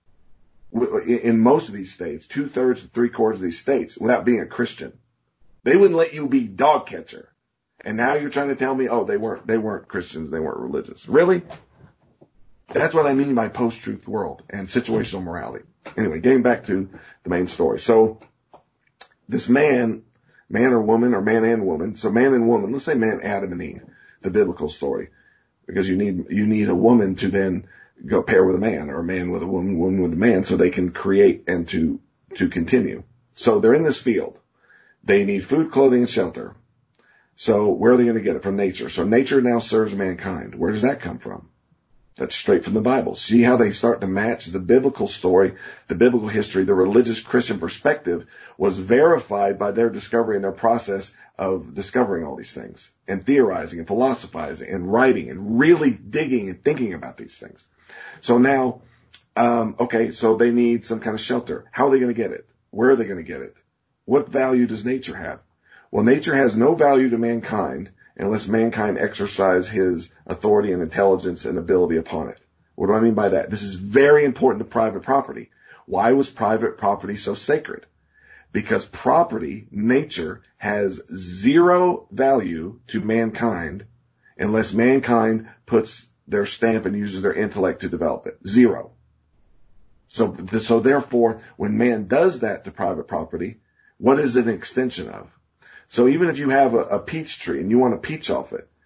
in most of these states, two thirds to three quarters of these states, without being a Christian. They wouldn't let you be dog catcher. And now you're trying to tell me, oh, they weren't, they weren't Christians, they weren't religious. Really? That's what I mean by post-truth world and situational morality. Anyway, getting back to the main story. So this man, man or woman or man and woman, so man and woman, let's say man, Adam and Eve. The biblical story, because you need, you need a woman to then go pair with a man or a man with a woman, woman with a man so they can create and to, to continue. So they're in this field. They need food, clothing, and shelter. So where are they going to get it? From nature. So nature now serves mankind. Where does that come from? That's straight from the Bible. See how they start to match the biblical story, the biblical history, the religious Christian perspective was verified by their discovery and their process of discovering all these things and theorizing and philosophizing and writing and really digging and thinking about these things. So now, um, okay, so they need some kind of shelter. How are they going to get it? Where are they going to get it? What value does nature have? Well, nature has no value to mankind unless mankind exercise his authority and intelligence and ability upon it. What do I mean by that? This is very important to private property. Why was private property so sacred? Because property, nature, has zero value to mankind unless mankind puts their stamp and uses their intellect to develop it. Zero. So, so therefore, when man does that to private property, what is it an extension of? So even if you have a, a peach tree and you want a peach off it,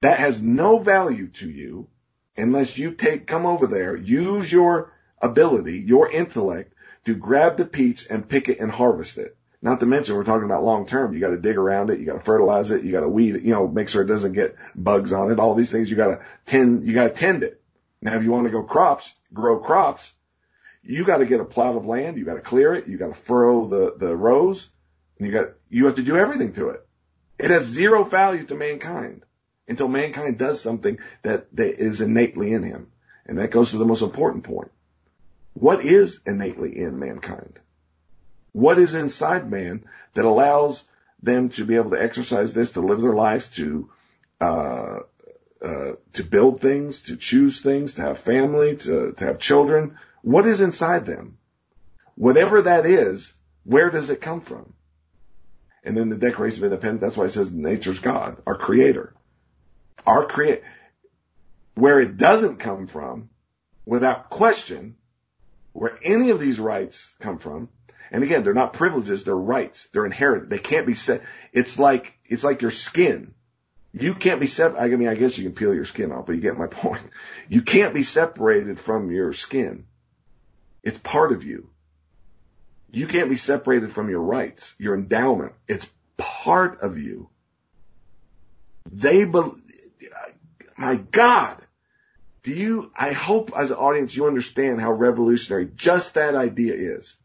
that has no value to you unless you take, come over there, use your ability, your intellect to grab the peach and pick it and harvest it. Not to mention we're talking about long term. You got to dig around it. You got to fertilize it. You got to weed it, you know, make sure it doesn't get bugs on it. All these things you got to tend, you got to tend it. Now, if you want to go crops, grow crops, you got to get a plot of land. You got to clear it. You got to furrow the, the rows, and you got, you have to do everything to it. It has zero value to mankind until mankind does something that, that is innately in him. And that goes to the most important point. What is innately in mankind? What is inside man that allows them to be able to exercise this, to live their lives, to, uh, uh, to build things, to choose things, to have family, to, to have children? What is inside them? Whatever that is, where does it come from? And then the Declaration of Independence, that's why it says nature's God, our creator. Our create, where it doesn't come from, without question, where any of these rights come from, and again, they're not privileges, they're rights, they're inherited, they can't be set. It's like, it's like your skin. You can't be sep- I mean, I guess you can peel your skin off, but you get my point. You can't be separated from your skin. It's part of you. You can't be separated from your rights, your endowment. It's part of you. They believe, my God, do you, I hope as an audience you understand how revolutionary just that idea is.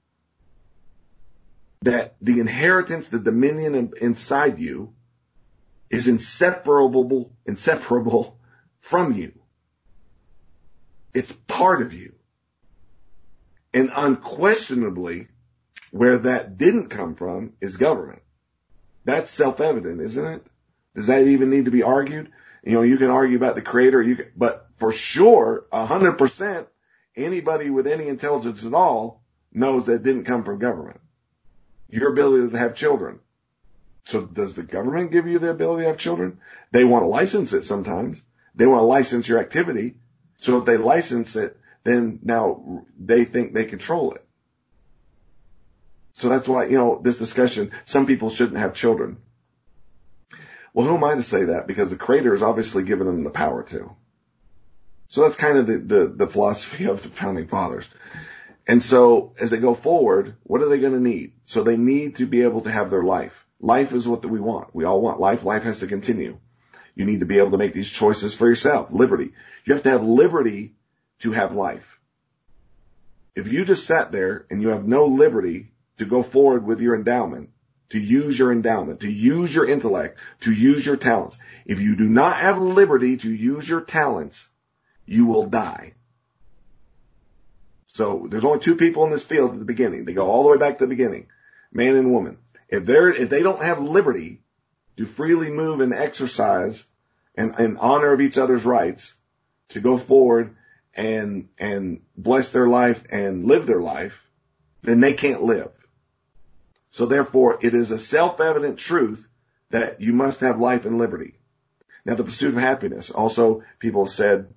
That the inheritance, the dominion in, inside you is inseparable, inseparable from you. It's part of you. And unquestionably, where that didn't come from is government. That's self-evident, isn't it? Does that even need to be argued? You know, you can argue about the creator, you can, but for sure, a hundred percent, anybody with any intelligence at all knows that it didn't come from government. Your ability to have children. So does the government give you the ability to have children? They want to license it sometimes. They want to license your activity. So if they license it, then now they think they control it. So that's why, you know, this discussion, some people shouldn't have children. Well, who am I to say that? Because the creator has obviously given them the power to. So that's kind of the, the, the philosophy of the founding fathers. And so as they go forward, what are they going to need? So they need to be able to have their life. Life is what we want. We all want life. Life has to continue. You need to be able to make these choices for yourself. Liberty. You have to have liberty to have life. If you just sat there and you have no liberty to go forward with your endowment, to use your endowment, to use your intellect, to use your talents, if you do not have liberty to use your talents, you will die. So there's only two people in this field at the beginning. They go all the way back to the beginning, man and woman. If they're, if they don't have liberty to freely move and exercise and in honor of each other's rights to go forward and, and bless their life and live their life, then they can't live. So therefore, it is a self-evident truth that you must have life and liberty. Now, the pursuit of happiness. Also, people have said,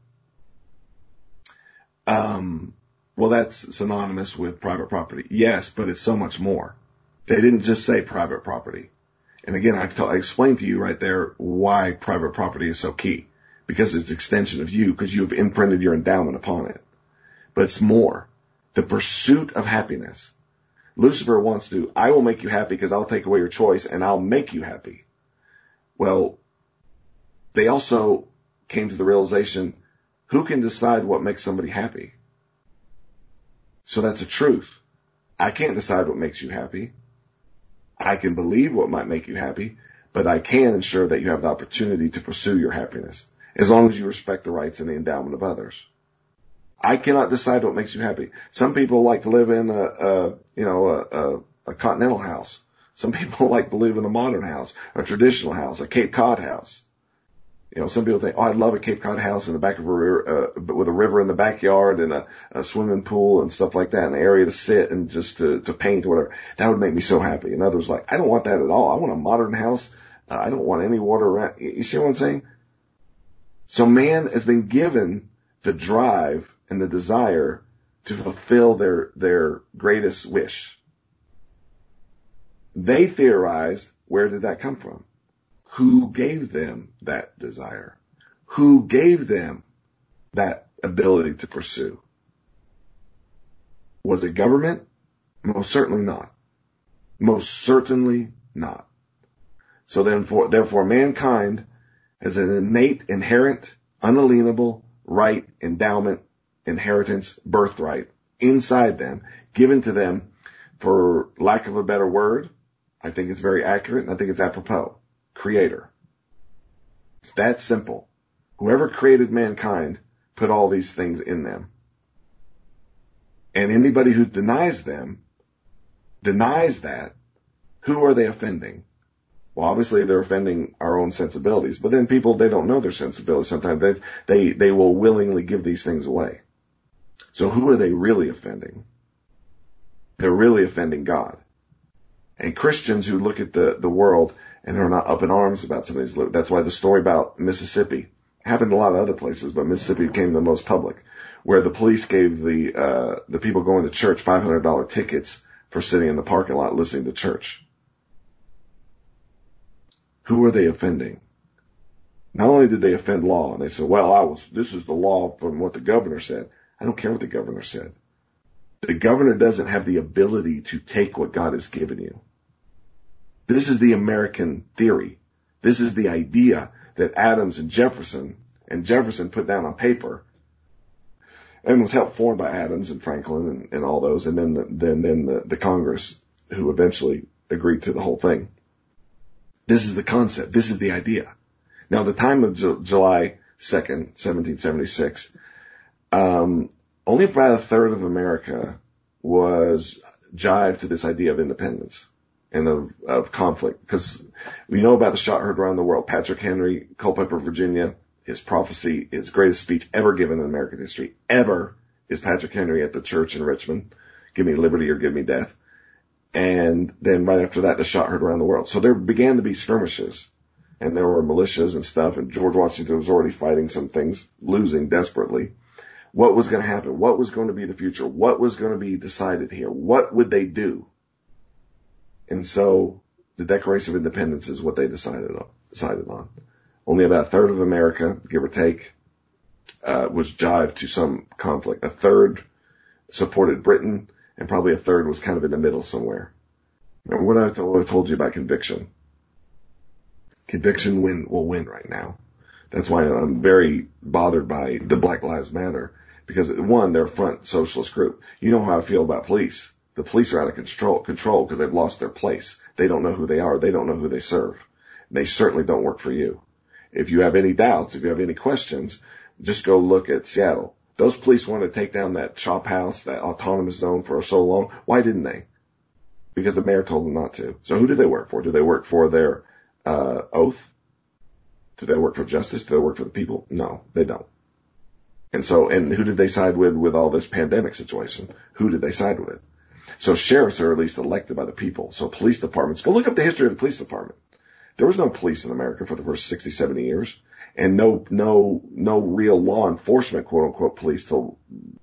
um, well, that's synonymous with private property. Yes, but it's so much more. They didn't just say private property. And again, I've t- I explained to you right there why private property is so key. Because it's an extension of you, because you've imprinted your endowment upon it. But it's more. The pursuit of happiness. Lucifer wants to, I will make you happy because I'll take away your choice and I'll make you happy. Well, they also came to the realization, who can decide what makes somebody happy? So that's a truth. I can't decide what makes you happy. I can believe what might make you happy, but I can ensure that you have the opportunity to pursue your happiness as long as you respect the rights and the endowment of others. I cannot decide what makes you happy. Some people like to live in a, a you know, a, a, a continental house. Some people like to live in a modern house, a traditional house, a Cape Cod house. You know, some people think, oh, I'd love a Cape Cod house in the back of a river, uh, with a river in the backyard and a, a swimming pool and stuff like that, an area to sit and just to, to paint or whatever. That would make me so happy. And others like, I don't want that at all. I want a modern house. Uh, I don't want any water around. You see what I'm saying? So man has been given the drive and the desire to fulfill their, their greatest wish. They theorized, where did that come from? Who gave them that desire? Who gave them that ability to pursue? Was it government? Most certainly not. Most certainly not. So then for, therefore mankind has an innate, inherent, unalienable right, endowment, inheritance, birthright inside them, given to them, for lack of a better word. I think it's very accurate, and I think it's apropos. Creator. It's that simple. Whoever created mankind put all these things in them. And anybody who denies them, denies that, who are they offending? Well, obviously they're offending our own sensibilities, but then people, they don't know their sensibilities. Sometimes they, they, they will willingly give these things away. So who are they really offending? They're really offending God. And Christians who look at the, the world and are not up in arms about some of these, that's why the story about Mississippi happened in a lot of other places, but Mississippi became the most public, where the police gave the, uh, the people going to church five hundred dollars tickets for sitting in the parking lot listening to church. Who are they offending? Not only did they offend law, and they said, well, I was, this is the law from what the governor said. I don't care what the governor said. The governor doesn't have the ability to take what God has given you. This is the American theory. This is the idea that Adams and Jefferson, and Jefferson put down on paper, and was helped formed by Adams and Franklin and, and all those, and then the, then, then the, the Congress, who eventually agreed to the whole thing. This is the concept. This is the idea. Now, the time of Ju- July second, seventeen seventy-six, um, only about a third of America was jived to this idea of independence and of, of conflict. Because we know about the shot heard around the world. Patrick Henry, Culpeper, Virginia, his prophecy, his greatest speech ever given in American history, ever, is Patrick Henry at the church in Richmond. Give me liberty or give me death. And then right after that, the shot heard around the world. So there began to be skirmishes, and there were militias and stuff, and George Washington was already fighting some things, losing desperately. What was going to happen? What was going to be the future? What was going to be decided here? What would they do? And so the Declaration of Independence is what they decided on. Decided on. Only about a third of America, give or take, uh, was jived to some conflict. A third supported Britain, and probably a third was kind of in the middle somewhere. Remember what I told, I told you about conviction? Conviction win, will win right now. That's why I'm very bothered by the Black Lives Matter. Because, one, they're a front socialist group. You know how I feel about police. The police are out of control, control because they've lost their place. They don't know who they are. They don't know who they serve. They certainly don't work for you. If you have any doubts, if you have any questions, just go look at Seattle. Those police wanted to take down that chop house, that autonomous zone for so long. Why didn't they? Because the mayor told them not to. So who did they work for? Did they work for their uh oath? Do they work for justice? Do they work for the people? No, they don't. And so, and who did they side with with all this pandemic situation? Who did they side with? So sheriffs are at least elected by the people. So police departments, go look up the history of the police department. There was no police in America for the first sixty, seventy years, and no, no, no real law enforcement, quote unquote, police till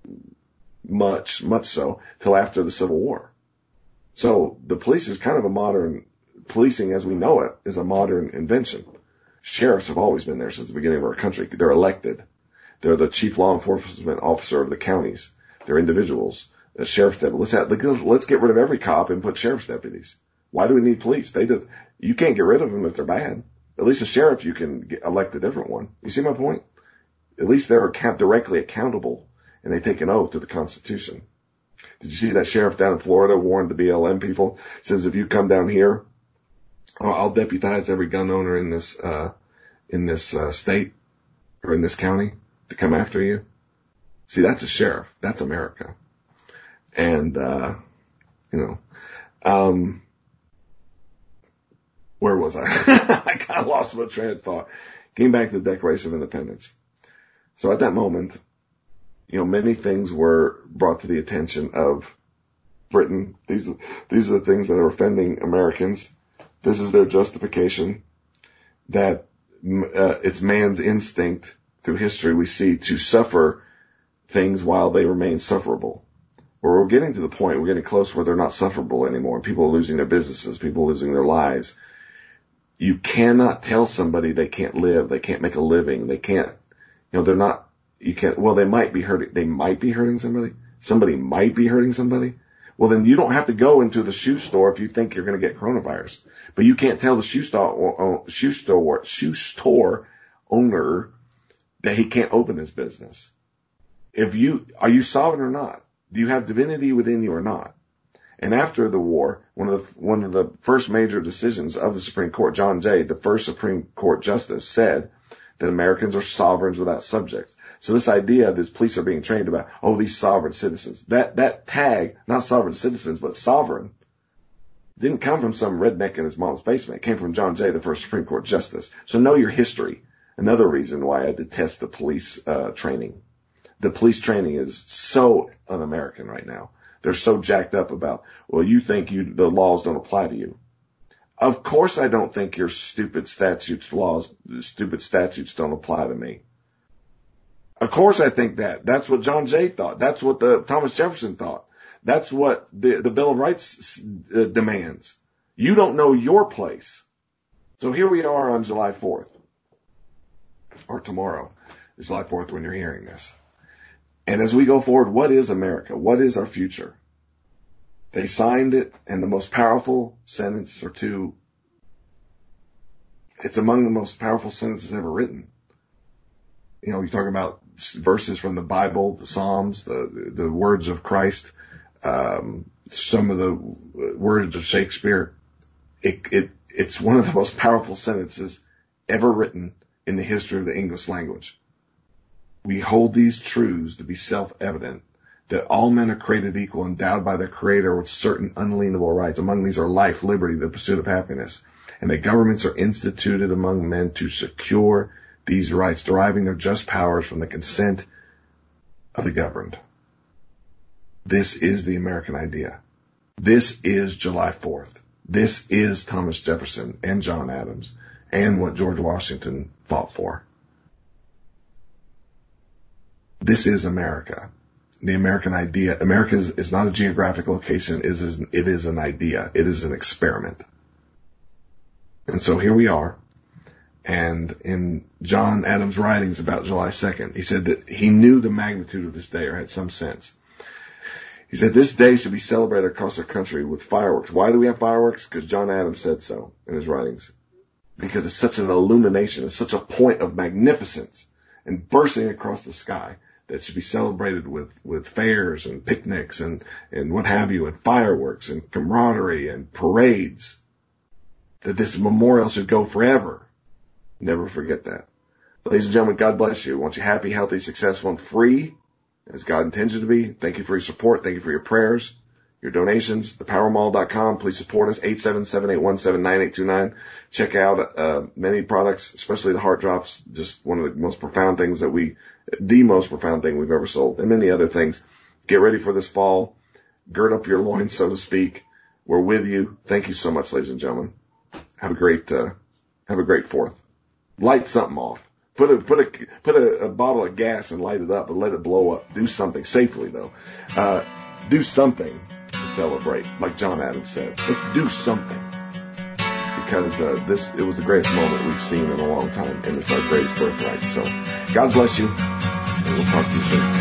much, much so till after the Civil War. So the police is kind of a modern, policing as we know it is a modern invention. Sheriffs have always been there since the beginning of our country. They're elected. They're the chief law enforcement officer of the counties. They're individuals. The sheriff's deputy. Let's have, let's get rid of every cop and put sheriff's deputies. Why do we need police? They do, you can't get rid of them if they're bad. At least a sheriff, you can get, elect a different one. You see my point? At least they're account, directly accountable, and they take an oath to the Constitution. Did you see that sheriff down in Florida warned the B L M people? Says if you come down here, oh, I'll deputize every gun owner in this uh in this uh, state or in this county to come after you. See, that's a sheriff. That's America. And, uh, you know, um, where was I? I kind of lost my train of thought. Came back to the Declaration of Independence. So at that moment, you know, many things were brought to the attention of Britain. These, these are the things that are offending Americans. This is their justification that uh, it's man's instinct through history we see to suffer things while they remain sufferable. Or we're getting to the point, we're getting close where they're not sufferable anymore. People are losing their businesses, people are losing their lives. You cannot tell somebody they can't live, they can't make a living, they can't You know, they're not, you can't, well, they might be hurting, they might be hurting somebody. Somebody might be hurting somebody. Well, then you don't have to go into the shoe store if you think you're going to get coronavirus. But you can't tell the shoe store, shoe store, shoe store owner that he can't open his business. If you, are you sovereign or not? Do you have divinity within you or not? And after the war, one of the, one of the first major decisions of the Supreme Court, John Jay, the first Supreme Court justice, said that Americans are sovereigns without subjects. So this idea that police are being trained about, oh, these sovereign citizens, that, that tag, not sovereign citizens, but sovereign, didn't come from some redneck in his mom's basement. It came from John Jay, the first Supreme Court justice. So know your history. Another reason why I detest the police, uh, training. The police training is so un-American right now. They're so jacked up about, well, you think you, the laws don't apply to you. Of course I don't think your stupid statutes, laws, stupid statutes don't apply to me. Of course I think that. That's what John Jay thought. That's what the Thomas Jefferson thought. That's what the, the Bill of Rights uh, demands. You don't know your place. So here we are on July fourth. Or tomorrow is July fourth when you're hearing this. And as we go forward, what is America? What is our future? They signed it, and the most powerful sentence or two, it's among the most powerful sentences ever written. You know, you talk about verses from the Bible, the Psalms, the, the words of Christ, um, some of the words of Shakespeare. It, it, it's one of the most powerful sentences ever written in the history of the English language. We hold these truths to be self-evident, that all men are created equal, endowed by their Creator with certain unalienable rights. Among these are life, liberty, the pursuit of happiness, and that governments are instituted among men to secure these rights, deriving their just powers from the consent of the governed. This is the American idea. This is July fourth. This is Thomas Jefferson and John Adams and what George Washington fought for. This is America. The American idea. America is, is not a geographic location. It is, it is an idea. It is an experiment. And so here we are. And in John Adams' writings about July second, he said that he knew the magnitude of this day, or had some sense. He said this day should be celebrated across our country with fireworks. Why do we have fireworks? Because John Adams said so in his writings. Because it's such an illumination. It's such a point of magnificence and bursting across the sky that should be celebrated with, with fairs and picnics and, and what have you, and fireworks and camaraderie and parades. That this memorial should go forever. Never forget that. Ladies and gentlemen, God bless you. I want you happy, healthy, successful, and free as God intends you to be. Thank you for your support. Thank you for your prayers, your donations. the power mall dot com. Please support us. eight seven seven, eight one seven, nine eight two nine. Check out uh many products, especially the Heart Drops. Just one of the most profound things that we, the most profound thing we've ever sold, and many other things. Get ready for this fall. Gird up your loins, so to speak. We're with you. Thank you so much, ladies and gentlemen. Have a great, uh, have a great fourth. Light something off. Put a, put a, put a, a bottle of gas and light it up and let it blow up. Do something safely though. Uh, do something to celebrate. Like John Adams said, let's do something. Because, uh, this, it was the greatest moment we've seen in a long time, and it's our greatest birthright. So, God bless you, and we'll talk to you soon.